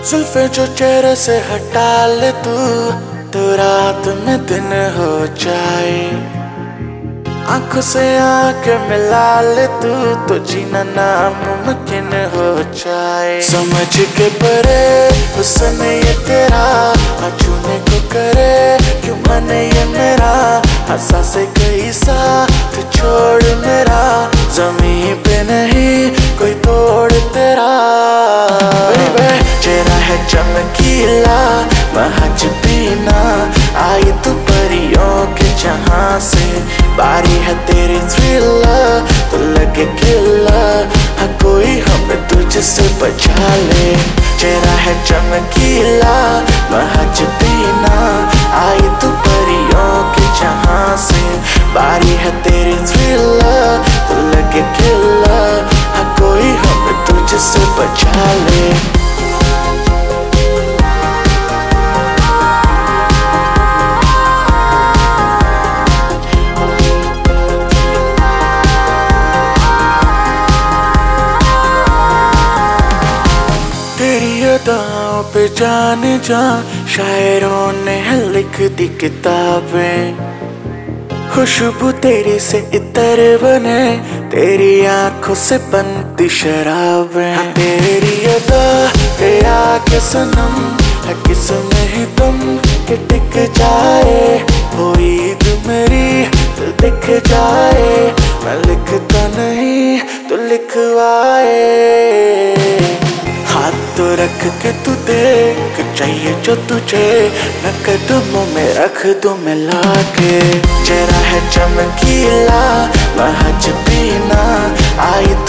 जुल्फे जो चेहरे से हटा ले तू, तो रात में दिन हो जाए। आंखों से आंखें मिला ले तू, तो जीना नामुमकिन हो जाए। समझ के परे हुस्न ये तेरा, छूने को करे क्यों मन ये मेरा। हंसा से कई सा तू छोड़ मेरा, जमीन पे नहीं कोई तोड़ तेरा। चेहरा है चमकीला महज पीना, आई तू परियों के जहां से। बारी है तेरी थ्रिलर तो लगे किलर, हाँ कोई हमें तुझसे बचा ले। चेहरा है चमकीला महज पीना, आई तू परियों के जहां से। बारी है तेरी थ्रिलर तो लगे किलर, हाँ कोई हमें तुझसे बचा ले। तेरी अदाओं पे जाने जा शायरों ने लिख दी किताबें। खुशबू तेरी से इतर बने, तेरी आंखों से बनती शराबें। तेरी अदा के आगे सनम है किसमें ही तुम के टिक जाए। हो ईद मेरी तो दिख जाए, मैं लिखता नहीं तो लिखवाए। हाथ तो रख के तू देख, चाहिए जो तुझे मैं कदमों में रख दूं मिला के। चेहरा है चमकीला महज पीना, आई